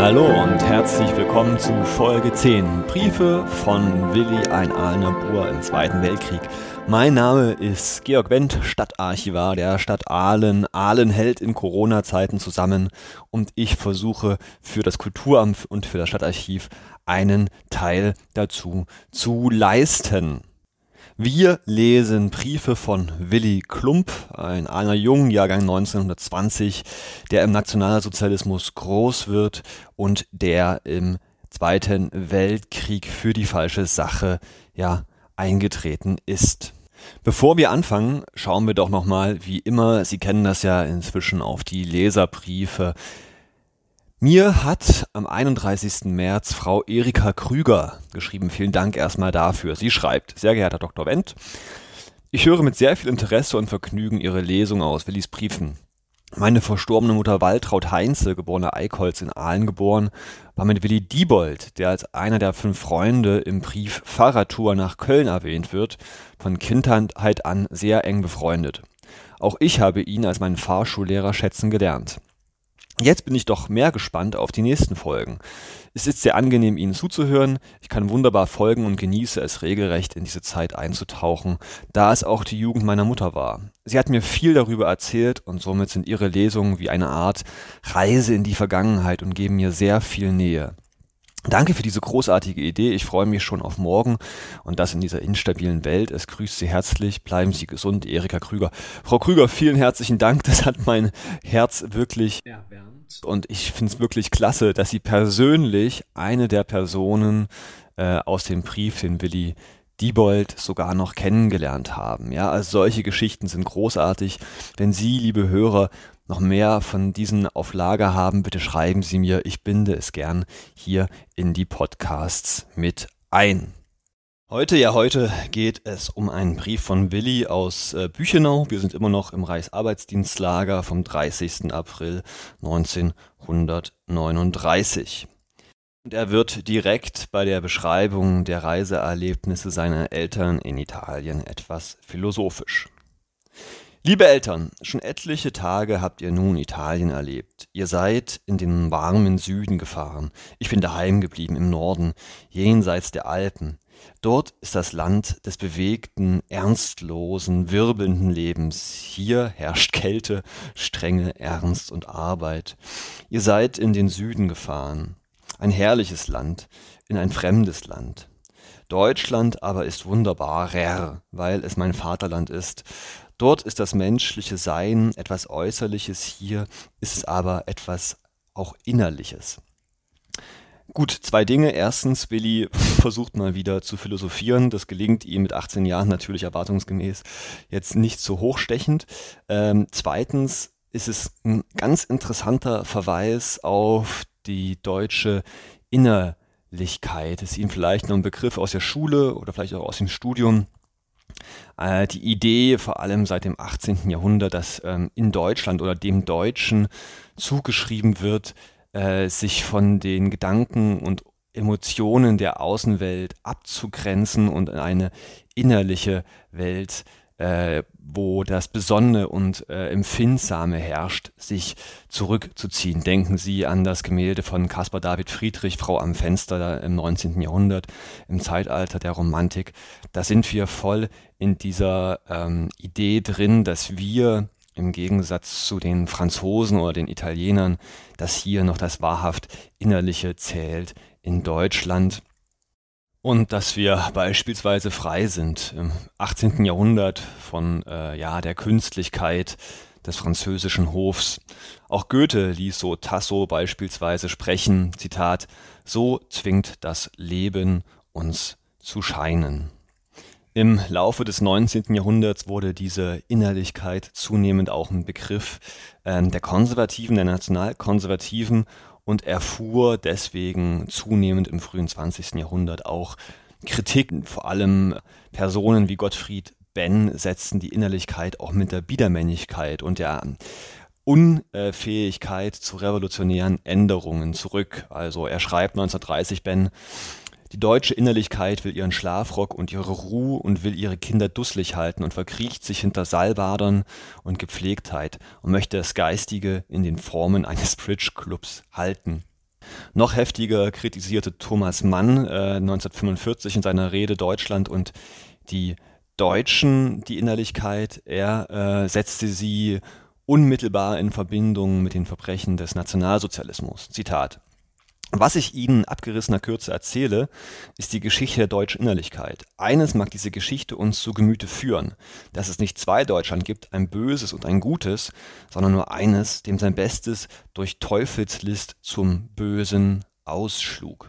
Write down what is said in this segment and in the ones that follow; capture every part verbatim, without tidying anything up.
Hallo und herzlich willkommen zu Folge zehn, Briefe von Willi, ein Ahlener Bur im Zweiten Weltkrieg. Mein Name ist Georg Wendt, Stadtarchivar der Stadt Ahlen. Ahlen hält in Corona-Zeiten zusammen und ich versuche für das Kulturamt und für das Stadtarchiv einen Teil dazu zu leisten. Wir lesen Briefe von Willi Klump, ein Ahlener Jung, Jahrgang neunzehnhundertzwanzig, der im Nationalsozialismus groß wird und der im Zweiten Weltkrieg für die falsche Sache ja eingetreten ist. Bevor wir anfangen, schauen wir doch nochmal, wie immer, Sie kennen das ja inzwischen, auf die Leserbriefe. Mir hat am einunddreißigsten März Frau Erika Krüger geschrieben. Vielen Dank erstmal dafür. Sie schreibt: Sehr geehrter Doktor Wendt, ich höre mit sehr viel Interesse und Vergnügen Ihre Lesung aus Willis Briefen. Meine verstorbene Mutter Waltraud Heinze, geborene Eickholz in Ahlen geboren, war mit Willi Diebold, der als einer der fünf Freunde im Brief Fahrradtour nach Köln erwähnt wird, von Kindheit an sehr eng befreundet. Auch ich habe ihn als meinen Fahrschullehrer schätzen gelernt. Jetzt bin ich doch mehr gespannt auf die nächsten Folgen. Es ist sehr angenehm, Ihnen zuzuhören. Ich kann wunderbar folgen und genieße es regelrecht, in diese Zeit einzutauchen, da es auch die Jugend meiner Mutter war. Sie hat mir viel darüber erzählt und somit sind Ihre Lesungen wie eine Art Reise in die Vergangenheit und geben mir sehr viel Nähe. Danke für diese großartige Idee. Ich freue mich schon auf morgen und das in dieser instabilen Welt. Es grüßt Sie herzlich. Bleiben Sie gesund, Erika Krüger. Frau Krüger, vielen herzlichen Dank. Das hat mein Herz wirklich erwärmt. Und ich finde es wirklich klasse, dass Sie persönlich eine der Personen äh, aus dem Brief, den Willi Diebold, sogar noch kennengelernt haben. Ja, also solche Geschichten sind großartig. Wenn Sie, liebe Hörer, noch mehr von diesen auf Lager haben, bitte schreiben Sie mir. Ich binde es gern hier in die Podcasts mit ein. Heute, ja heute geht es um einen Brief von Willi aus äh, Büchenau. Wir sind immer noch im Reichsarbeitsdienstlager vom dreißigsten April neunzehnhundertneununddreißig. Und er wird direkt bei der Beschreibung der Reiseerlebnisse seiner Eltern in Italien etwas philosophisch. Liebe Eltern, schon etliche Tage habt ihr nun Italien erlebt. Ihr seid in den warmen Süden gefahren. Ich bin daheim geblieben im Norden, jenseits der Alpen. Dort ist das Land des bewegten, ernstlosen, wirbelnden Lebens. Hier herrscht Kälte, Strenge, Ernst und Arbeit. Ihr seid in den Süden gefahren. Ein herrliches Land, in ein fremdes Land. Deutschland aber ist wunderbarer, weil es mein Vaterland ist. Dort ist das menschliche Sein etwas Äußerliches, hier ist es aber etwas auch Innerliches. Gut, zwei Dinge. Erstens, Willi versucht mal wieder zu philosophieren. Das gelingt ihm mit achtzehn Jahren natürlich erwartungsgemäß jetzt nicht so hochstechend. Ähm, zweitens ist es ein ganz interessanter Verweis auf die deutsche Innerlichkeit. Es ist ihm vielleicht noch ein Begriff aus der Schule oder vielleicht auch aus dem Studium. Äh, die Idee, vor allem seit dem achtzehnten Jahrhundert, dass ähm, in Deutschland oder dem Deutschen zugeschrieben wird, äh, sich von den Gedanken und Emotionen der Außenwelt abzugrenzen und in eine innerliche Welt, äh, wo das Besonnene und äh, Empfindsame herrscht, sich zurückzuziehen. Denken Sie an das Gemälde von Caspar David Friedrich, Frau am Fenster, da im neunzehnten Jahrhundert, im Zeitalter der Romantik. Da sind wir voll in dieser ähm, Idee drin, dass wir im Gegensatz zu den Franzosen oder den Italienern, dass hier noch das wahrhaft Innerliche zählt in Deutschland. Und dass wir beispielsweise frei sind im achtzehnten Jahrhundert von äh, ja, der Künstlichkeit des französischen Hofs. Auch Goethe ließ so Tasso beispielsweise sprechen, Zitat: So zwingt das Leben uns zu scheinen. Im Laufe des neunzehnten Jahrhunderts wurde diese Innerlichkeit zunehmend auch ein Begriff äh, der Konservativen, der Nationalkonservativen, und erfuhr deswegen zunehmend im frühen zwanzigsten Jahrhundert auch Kritik. Vor allem Personen wie Gottfried Benn setzten die Innerlichkeit auch mit der Biedermännlichkeit und der Unfähigkeit zu revolutionären Änderungen zurück. Also er schreibt neunzehnhundertdreißig, Benn: Die deutsche Innerlichkeit will ihren Schlafrock und ihre Ruhe und will ihre Kinder dusselig halten und verkriecht sich hinter Salbadern und Gepflegtheit und möchte das Geistige in den Formen eines Bridge-Clubs halten. Noch heftiger kritisierte Thomas Mann äh, neunzehnhundertfünfundvierzig in seiner Rede Deutschland und die Deutschen die Innerlichkeit. Er äh, setzte sie unmittelbar in Verbindung mit den Verbrechen des Nationalsozialismus. Zitat: Was ich Ihnen in abgerissener Kürze erzähle, ist die Geschichte der deutschen Innerlichkeit. Eines mag diese Geschichte uns zu Gemüte führen, dass es nicht zwei Deutschland gibt, ein Böses und ein Gutes, sondern nur eines, dem sein Bestes durch Teufelslist zum Bösen ausschlug.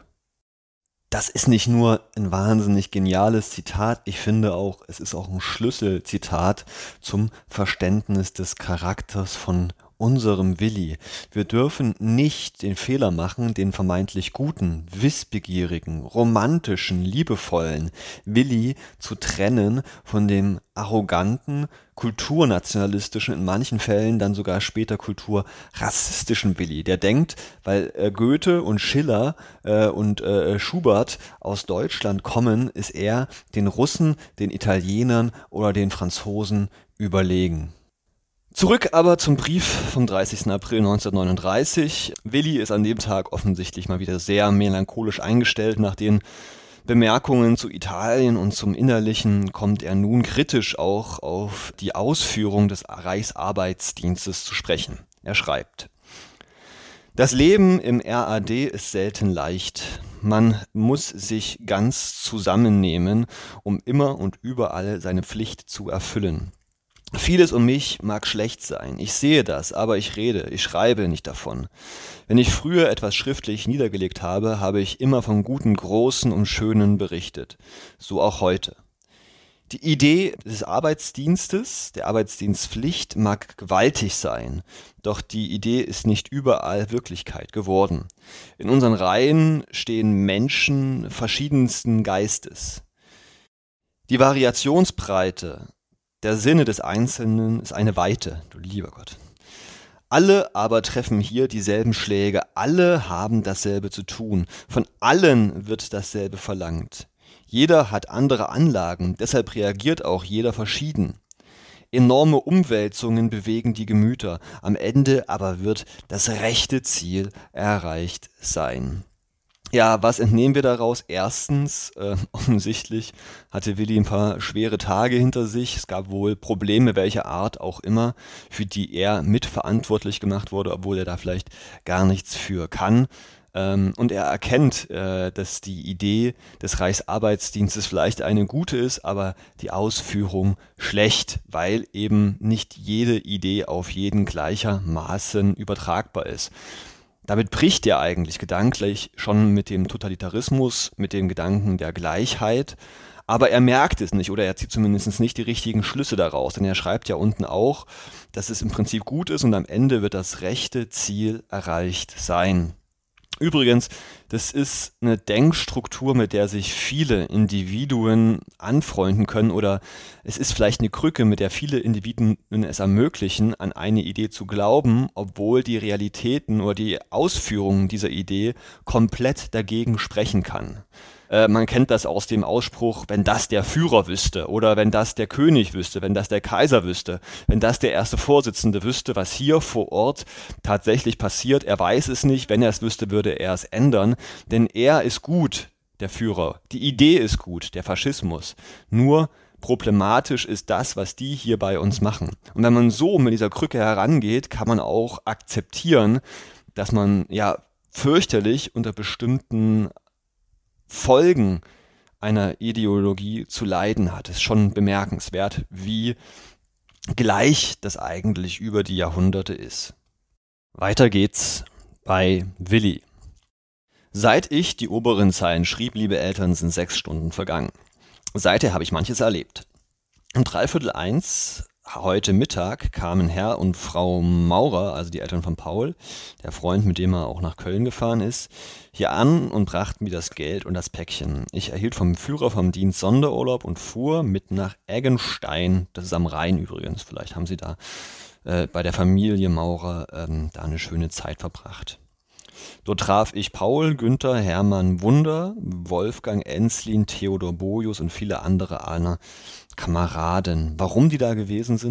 Das ist nicht nur ein wahnsinnig geniales Zitat, ich finde auch, es ist auch ein Schlüsselzitat zum Verständnis des Charakters von unserem Willi. Wir dürfen nicht den Fehler machen, den vermeintlich guten, wissbegierigen, romantischen, liebevollen Willi zu trennen von dem arroganten, kulturnationalistischen, in manchen Fällen dann sogar später kulturrassistischen Willi, der denkt, weil äh, Goethe und Schiller äh, und äh, Schubert aus Deutschland kommen, ist er den Russen, den Italienern oder den Franzosen überlegen. Zurück aber zum Brief vom dreißigsten April neunzehnhundertneununddreißig. Willi ist an dem Tag offensichtlich mal wieder sehr melancholisch eingestellt. Nach den Bemerkungen zu Italien und zum Innerlichen kommt er nun kritisch auch auf die Ausführung des Reichsarbeitsdienstes zu sprechen. Er schreibt: Das Leben im R A D ist selten leicht. Man muss sich ganz zusammennehmen, um immer und überall seine Pflicht zu erfüllen. Vieles um mich mag schlecht sein, ich sehe das, aber ich rede, ich schreibe nicht davon. Wenn ich früher etwas schriftlich niedergelegt habe, habe ich immer vom Guten, Großen und Schönen berichtet. So auch heute. Die Idee des Arbeitsdienstes, der Arbeitsdienstpflicht mag gewaltig sein, doch die Idee ist nicht überall Wirklichkeit geworden. In unseren Reihen stehen Menschen verschiedensten Geistes. Die Variationsbreite der Sinne des Einzelnen ist eine Weite, du lieber Gott. Alle aber treffen hier dieselben Schläge, alle haben dasselbe zu tun, von allen wird dasselbe verlangt. Jeder hat andere Anlagen, deshalb reagiert auch jeder verschieden. Enorme Umwälzungen bewegen die Gemüter, am Ende aber wird das rechte Ziel erreicht sein. Ja, was entnehmen wir daraus? Erstens, äh, offensichtlich hatte Willi ein paar schwere Tage hinter sich. Es gab wohl Probleme, welcher Art auch immer, für die er mitverantwortlich gemacht wurde, obwohl er da vielleicht gar nichts für kann. Ähm, und er erkennt, äh, dass die Idee des Reichsarbeitsdienstes vielleicht eine gute ist, aber die Ausführung schlecht, weil eben nicht jede Idee auf jeden gleichermaßen übertragbar ist. Damit bricht er eigentlich gedanklich schon mit dem Totalitarismus, mit dem Gedanken der Gleichheit, aber er merkt es nicht oder er zieht zumindest nicht die richtigen Schlüsse daraus, denn er schreibt ja unten auch, dass es im Prinzip gut ist und am Ende wird das rechte Ziel erreicht sein. Übrigens, das ist eine Denkstruktur, mit der sich viele Individuen anfreunden können oder es ist vielleicht eine Krücke, mit der viele Individuen es ermöglichen, an eine Idee zu glauben, obwohl die Realitäten oder die Ausführungen dieser Idee komplett dagegen sprechen kann. Äh, man kennt das aus dem Ausspruch, wenn das der Führer wüsste oder wenn das der König wüsste, wenn das der Kaiser wüsste, wenn das der erste Vorsitzende wüsste, was hier vor Ort tatsächlich passiert. Er weiß es nicht, wenn er es wüsste, würde er es ändern, denn er ist gut, der Führer. Die Idee ist gut, der Faschismus. Nur problematisch ist das, was die hier bei uns machen. Und wenn man so mit dieser Krücke herangeht, kann man auch akzeptieren, dass man ja fürchterlich unter bestimmten Folgen einer Ideologie zu leiden hat. Es ist schon bemerkenswert, wie gleich das eigentlich über die Jahrhunderte ist. Weiter geht's bei Willi. Seit ich die oberen Zeilen schrieb, liebe Eltern, sind sechs Stunden vergangen. Seither habe ich manches erlebt. Um dreiviertel eins heute Mittag kamen Herr und Frau Maurer, also die Eltern von Paul, der Freund, mit dem er auch nach Köln gefahren ist, hier an und brachten mir das Geld und das Päckchen. Ich erhielt vom Führer vom Dienst Sonderurlaub und fuhr mit nach Eggenstein, das ist am Rhein übrigens, vielleicht haben Sie da äh, bei der Familie Maurer ähm, da eine schöne Zeit verbracht. Dort traf ich Paul, Günther, Hermann Wunder, Wolfgang Enslin, Theodor Bojus und viele andere einer Kameraden. Warum die da gewesen sind,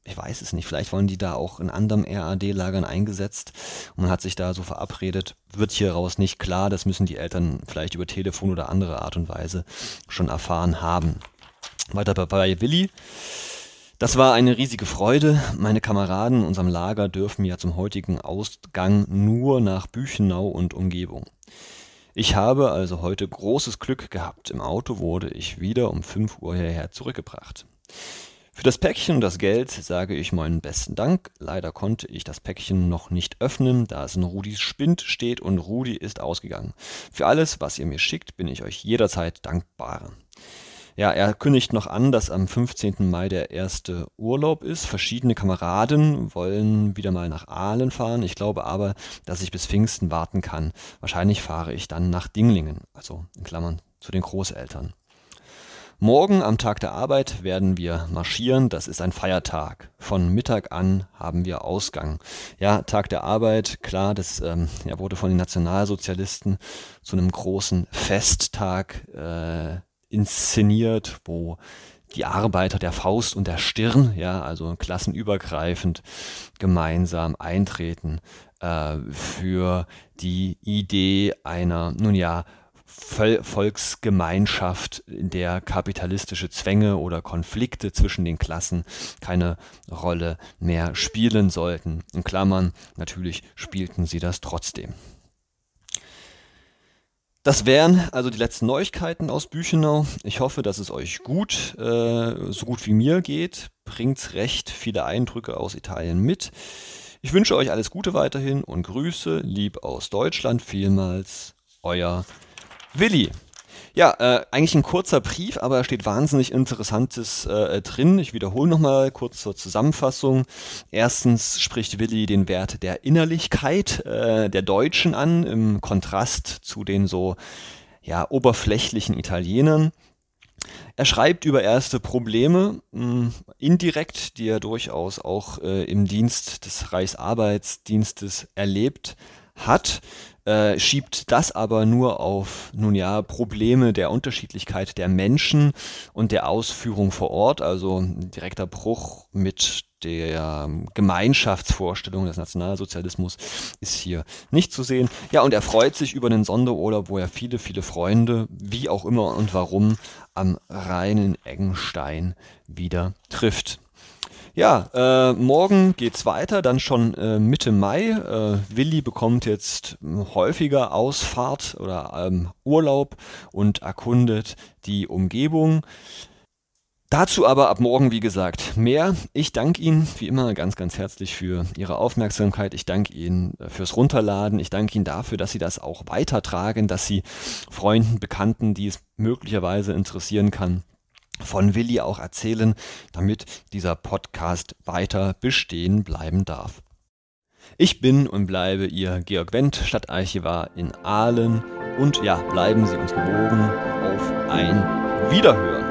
Ich weiß es nicht, vielleicht wollen die da auch in anderen R A D-Lagern eingesetzt und man hat sich da so verabredet, wird hieraus nicht klar, das müssen die Eltern vielleicht über Telefon oder andere Art und Weise schon erfahren haben. Weiter bei Willi. Das war eine riesige Freude. Meine Kameraden in unserem Lager dürfen ja zum heutigen Ausgang nur nach Büchenau und Umgebung. Ich habe also heute großes Glück gehabt. Im Auto wurde ich wieder um fünf Uhr hierher zurückgebracht. Für das Päckchen und das Geld sage ich meinen besten Dank. Leider konnte ich das Päckchen noch nicht öffnen, da es in Rudis Spind steht und Rudi ist ausgegangen. Für alles, was ihr mir schickt, bin ich euch jederzeit dankbar. Ja, er kündigt noch an, dass am fünfzehnten Mai der erste Urlaub ist. Verschiedene Kameraden wollen wieder mal nach Aalen fahren. Ich glaube aber, dass ich bis Pfingsten warten kann. Wahrscheinlich fahre ich dann nach Dinglingen, also in Klammern zu den Großeltern. Morgen am Tag der Arbeit werden wir marschieren, das ist ein Feiertag. Von Mittag an haben wir Ausgang. Ja, Tag der Arbeit, klar, das ähm, ja, wurde von den Nationalsozialisten zu einem großen Festtag äh, inszeniert, wo die Arbeiter der Faust und der Stirn, ja, also klassenübergreifend gemeinsam eintreten äh, für die Idee einer, nun ja, Volksgemeinschaft, in der kapitalistische Zwänge oder Konflikte zwischen den Klassen keine Rolle mehr spielen sollten. In Klammern, natürlich spielten sie das trotzdem. Das wären also die letzten Neuigkeiten aus Büchenau. Ich hoffe, dass es euch gut, äh, so gut wie mir geht. Bringt recht viele Eindrücke aus Italien mit. Ich wünsche euch alles Gute weiterhin und Grüße, lieb aus Deutschland, vielmals, euer Willi. Ja, äh, eigentlich ein kurzer Brief, aber da steht wahnsinnig Interessantes äh, drin. Ich wiederhole nochmal kurz zur Zusammenfassung. Erstens spricht Willi den Wert der Innerlichkeit äh, der Deutschen an, im Kontrast zu den so ja, oberflächlichen Italienern. Er schreibt über erste Probleme, mh, indirekt, die er durchaus auch äh, im Dienst des Reichsarbeitsdienstes erlebt hat. Äh, schiebt das aber nur auf, nun ja, Probleme der Unterschiedlichkeit der Menschen und der Ausführung vor Ort, also ein direkter Bruch mit der Gemeinschaftsvorstellung des Nationalsozialismus ist hier nicht zu sehen. Ja, und er freut sich über einen Sonderurlaub, wo er viele, viele Freunde, wie auch immer und warum, am Rhein in Eggenstein wieder trifft. Ja, äh, morgen geht's weiter, dann schon äh, Mitte Mai. Äh, Willi bekommt jetzt häufiger Ausfahrt oder ähm, Urlaub und erkundet die Umgebung. Dazu aber ab morgen, wie gesagt, mehr. Ich danke Ihnen wie immer ganz, ganz herzlich für Ihre Aufmerksamkeit. Ich danke Ihnen fürs Runterladen. Ich danke Ihnen dafür, dass Sie das auch weitertragen, dass Sie Freunden, Bekannten, die es möglicherweise interessieren kann, von Willi auch erzählen, damit dieser Podcast weiter bestehen bleiben darf. Ich bin und bleibe Ihr Georg Wendt, Stadtarchivar in Aalen und ja, bleiben Sie uns gewogen. Auf ein Wiederhören.